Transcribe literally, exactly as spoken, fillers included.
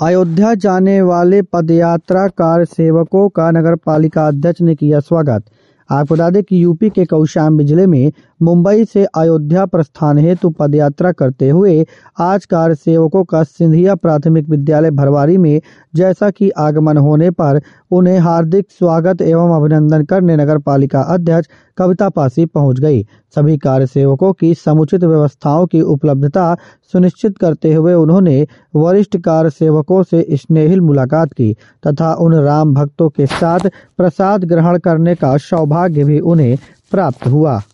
अयोध्या जाने वाले पदयात्रा कार सेवकों का नगर पालिका अध्यक्ष ने किया स्वागत। आपको बता दें कि यूपी के कौशाम्बी जिले में मुंबई से अयोध्या प्रस्थान हेतु पदयात्रा करते हुए आज कार सेवकों का सिंधिया प्राथमिक विद्यालय भरवारी में जैसा कि आगमन होने पर उन्हें हार्दिक स्वागत एवं अभिनंदन करने नगर पालिका अध्यक्ष कविता पासी पहुंच गई। सभी कार सेवकों की समुचित व्यवस्थाओं की उपलब्धता सुनिश्चित करते हुए उन्होंने वरिष्ठ कार सेवकों से स्नेहिल मुलाकात की तथा उन राम भक्तों के साथ प्रसाद ग्रहण करने का सौभाग्य भी उन्हें प्राप्त हुआ।